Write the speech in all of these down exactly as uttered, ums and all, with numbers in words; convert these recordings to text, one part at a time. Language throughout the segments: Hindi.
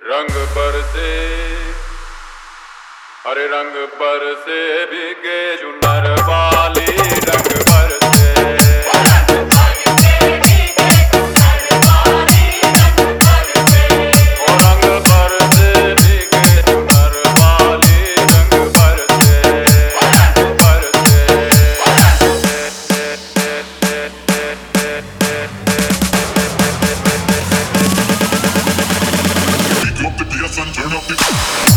रंग बरसे, अरे रंग बरसे भीगे चुनर वाली, रंग बरसे, ओ रंग बरसे भीगे चुनर वाली, रंग बरसे, बरसे। Pick up the bass and turn up the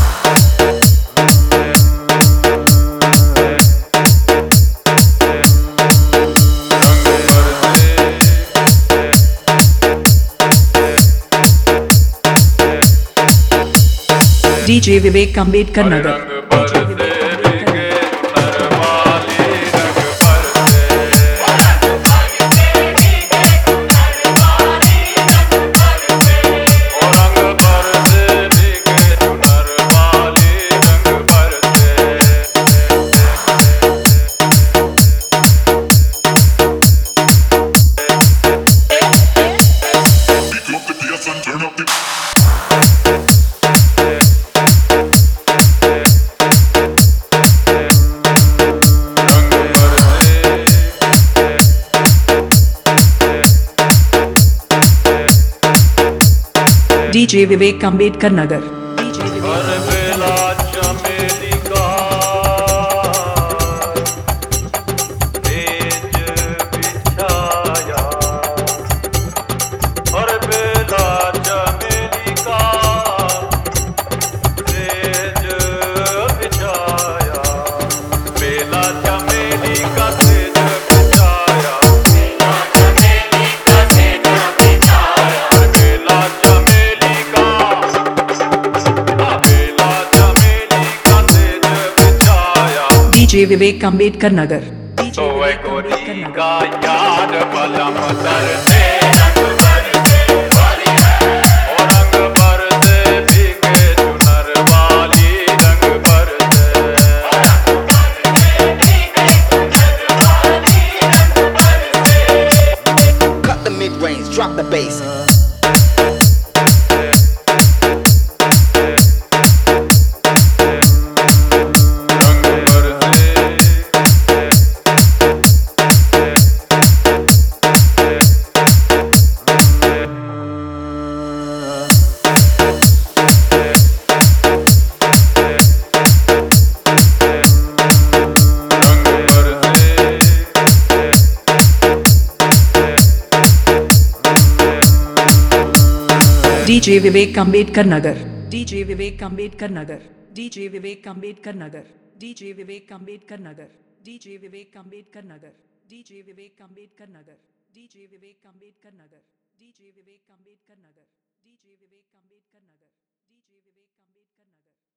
DJ Vivek Ambedkar Nagar. रंग बरसे भीगे चुनर वाली, रंग बरसे, ओ रंग बरसे भीगे चुनर वाली, रंग बरसे। pick up the bass and turn up the DJ Vivek Ambedkar Nagar. हर बेला चमेली का तेज बिछाया, हर बेला चमेली का तेज बिछाया, बेला चमेली का तेज बिछाया, बेला चमेली का तेज बिछाया, बेला चमेली का बेला चमेली का तेज बिछाया। डीजे विवेक अम्बेडकर नगर। तो है गोरी का याद पलम तरसे, रंग बरसे वाली है, ओ रंग बरसे भीगे चुनर वाली, रंग बरसे, Cut the mid-range, drop the bass. रंग बरसे, रंग बरसे, DJ Vivek Ambedkar Nagar. DJ Vivek Ambedkar Nagar. DJ Vivek Ambedkar Nagar. DJ Vivek Ambedkar Nagar. DJ Vivek Ambedkar Nagar. DJ Vivek Ambedkar Nagar. DJ Vivek Ambedkar Nagar. DJ Vivek Ambedkar Nagar. DJ Vivek Ambedkar Nagar. DJ Vivek Ambedkar नगर।